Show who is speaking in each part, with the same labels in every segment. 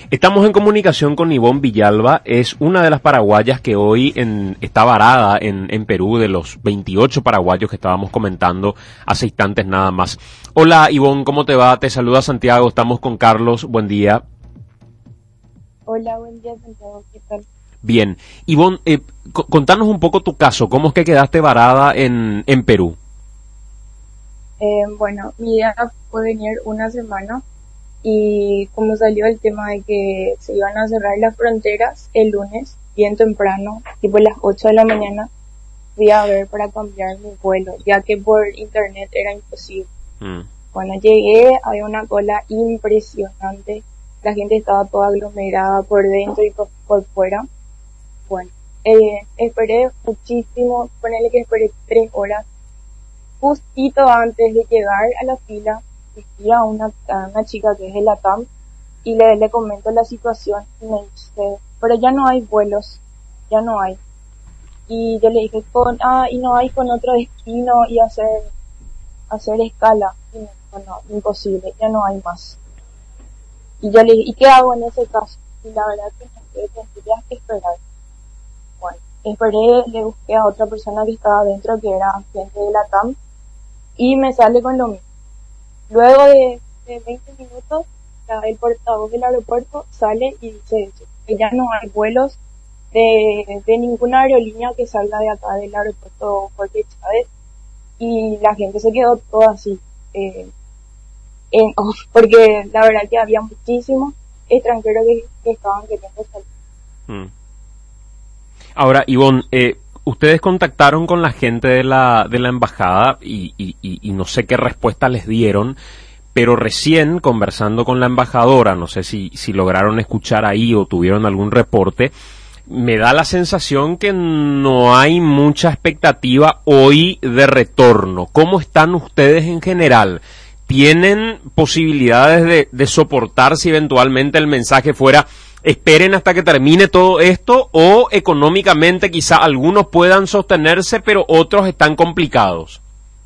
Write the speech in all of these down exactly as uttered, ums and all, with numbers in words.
Speaker 1: Estamos en comunicación con Ivonne Villalba, es una de las paraguayas que hoy en, está varada en, en Perú, de los veintiocho paraguayos que estábamos comentando hace instantes nada más. Hola Ivonne, ¿cómo te va? Te saluda Santiago, estamos con Carlos, buen día.
Speaker 2: Hola, buen día Santiago, ¿qué tal?
Speaker 1: Bien, Ivonne, eh, c- contanos un poco tu caso, ¿cómo es que quedaste varada en, en Perú?
Speaker 2: Eh, bueno, mi idea fue venir una semana y como salió el tema de que se iban a cerrar las fronteras el lunes, bien temprano, tipo las ocho de la mañana, fui a ver para cambiar mi vuelo, ya que por internet era imposible.
Speaker 1: Mm,
Speaker 2: Cuando llegué había una cola impresionante, la gente estaba toda aglomerada por dentro y por, por fuera. Bueno, eh, esperé muchísimo, ponele que esperé tres horas. Justito antes de llegar a la fila, decía una, a una chica que es de la T A M y le, le comento la situación y me dice, pero ya no hay vuelos, ya no hay. Y yo le dije, con, ah, y no hay con otro destino y hacer, hacer escala. Y me dijo, no, imposible, ya no hay más. Y yo le dije, ¿y qué hago en ese caso? Y la verdad que no sé, tendrías que esperar. Bueno, esperé, le busqué a otra persona que estaba adentro, que era agente de la T A M, y me sale con lo mismo. Luego de, de veinte minutos, la- el portavoz del aeropuerto sale y dice eso, que ya no hay vuelos de, de ninguna aerolínea que salga de acá del aeropuerto Jorge Chávez, y la gente se quedó toda así, eh, en off, porque la verdad que había muchísimos extranjeros que, que estaban queriendo salir.
Speaker 1: mm. Ahora, Ivonne, eh, ustedes contactaron con la gente de la, de la embajada y, y, y, y no sé qué respuesta les dieron, pero recién conversando con la embajadora, no sé si, si lograron escuchar ahí o tuvieron algún reporte, me da la sensación que no hay mucha expectativa hoy de retorno. ¿Cómo están ustedes en general? ¿Tienen posibilidades de, de soportar si eventualmente el mensaje fuera esperen hasta que termine todo esto, o económicamente quizá algunos puedan sostenerse pero otros están complicados?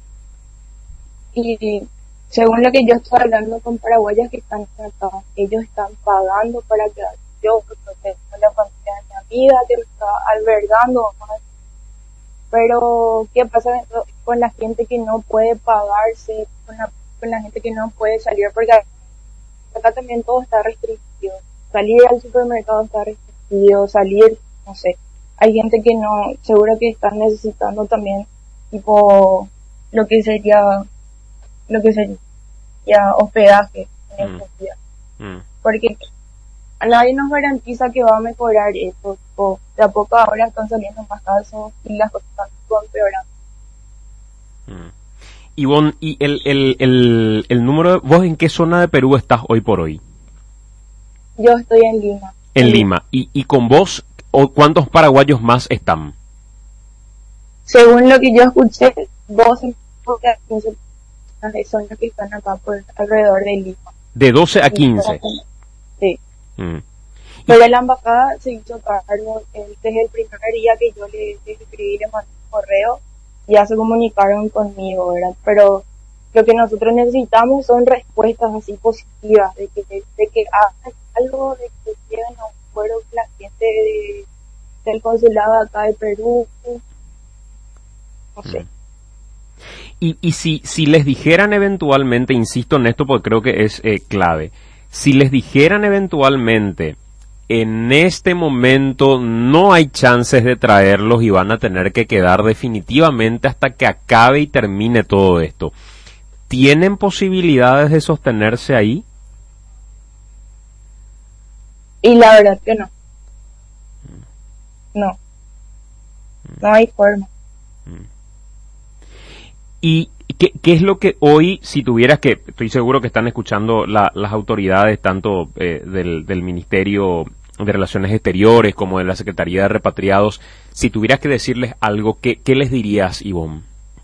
Speaker 2: Y según lo que yo estoy hablando con paraguayas que están acá, ellos están pagando para quedar. Yo, porque con la familia de mi amiga que me está albergando, ¿no? Pero ¿qué pasa con la gente que no puede pagarse, con la, con la gente que no puede salir? Porque acá también todo está restringido. Salir al supermercado está restringido, salir, no sé. Hay gente que no, seguro que están necesitando también, tipo, lo que sería, lo que sería hospedaje en
Speaker 1: Mm,
Speaker 2: estos días.
Speaker 1: mm,
Speaker 2: Porque a nadie nos garantiza que va a mejorar esto. Tipo, de a poco ahora están saliendo más casos y las cosas están empeorando.
Speaker 1: mm. Ivonne, ¿y el, el, el, el número de, vos en qué zona de Perú estás hoy por hoy?
Speaker 2: Yo estoy en Lima,
Speaker 1: En
Speaker 2: en Lima.
Speaker 1: Lima. ¿Y, y con vos, o cuántos paraguayos más están?
Speaker 2: Según lo que yo escuché, doce a quince personas son las que están acá por alrededor de Lima.
Speaker 1: De doce a
Speaker 2: Y,
Speaker 1: quince.
Speaker 2: sí.
Speaker 1: Mm. Y,
Speaker 2: Pero la embajada se hizo cargo eh, desde el primer día que yo le, les escribí, les mandé un correo, ya se comunicaron conmigo, ¿verdad? Pero lo que nosotros necesitamos son respuestas así positivas, de que, de, de que hagan algo, de que lleven a un acuerdo con la gente de, del consulado acá de Perú, no sé.
Speaker 1: mm. y, y si, si les dijeran eventualmente, insisto en esto porque creo que es eh, clave, si les dijeran eventualmente, en este momento no hay chances de traerlos y van a tener que quedar definitivamente hasta que acabe y termine todo esto, ¿tienen posibilidades de sostenerse ahí?
Speaker 2: Y la verdad que no, no, no hay forma.
Speaker 1: ¿Y qué, qué es lo que hoy, si tuvieras que, estoy seguro que están escuchando la- las autoridades tanto eh, del, del Ministerio de Relaciones Exteriores como de la Secretaría de Repatriados, si tuvieras que decirles algo, ¿qué, qué les dirías, Ivonne?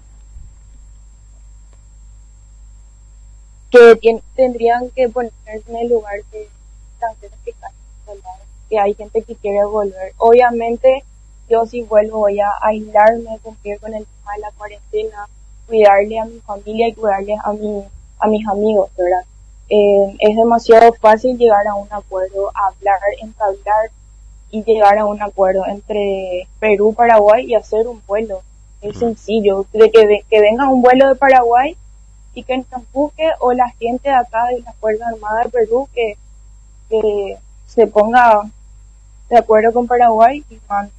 Speaker 2: Que tien- tendrían que ponerse en el lugar de extranjeros que están insolados, que hay gente que quiere volver. Obviamente, yo si vuelvo voy a aislarme, cumplir con el tema de la cuarentena, cuidarle a mi familia y cuidarle a mi, a mis amigos, ¿verdad? eh, es demasiado fácil llegar a un acuerdo, hablar, entablar y llegar a un acuerdo entre Perú, Paraguay y hacer un vuelo. Es sencillo, de que, de, que venga un vuelo de Paraguay y que nos busque, o la gente de acá de la Fuerza Armada de Perú que, que se ponga de acuerdo con Paraguay y mande.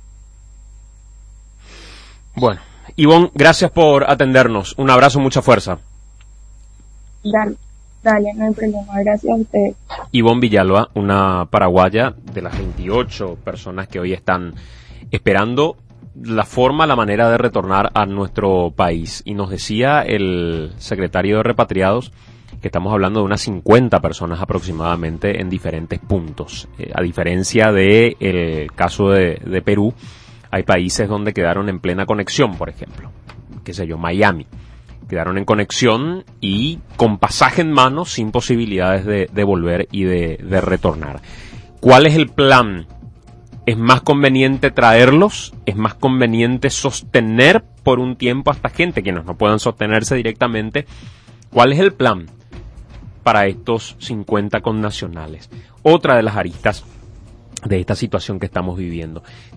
Speaker 1: Bueno, Ivonne, gracias por atendernos. Un abrazo, mucha fuerza.
Speaker 2: Dale, dale, no hay problema. Gracias a ustedes.
Speaker 1: Ivonne Villalba, una paraguaya de las veintiocho personas que hoy están esperando la forma, la manera de retornar a nuestro país. Y nos decía el secretario de Repatriados que estamos hablando de unas cincuenta personas aproximadamente en diferentes puntos. Eh, a diferencia de el caso de, de Perú, hay países donde quedaron en plena conexión, por ejemplo, qué sé yo, Miami. Quedaron en conexión y con pasaje en mano, sin posibilidades de, de volver y de, de retornar. ¿Cuál es el plan? ¿Es más conveniente traerlos? ¿Es más conveniente sostener por un tiempo a esta gente, quienes no puedan sostenerse directamente? ¿Cuál es el plan para estos cincuenta connacionales? Otra de las aristas de esta situación que estamos viviendo.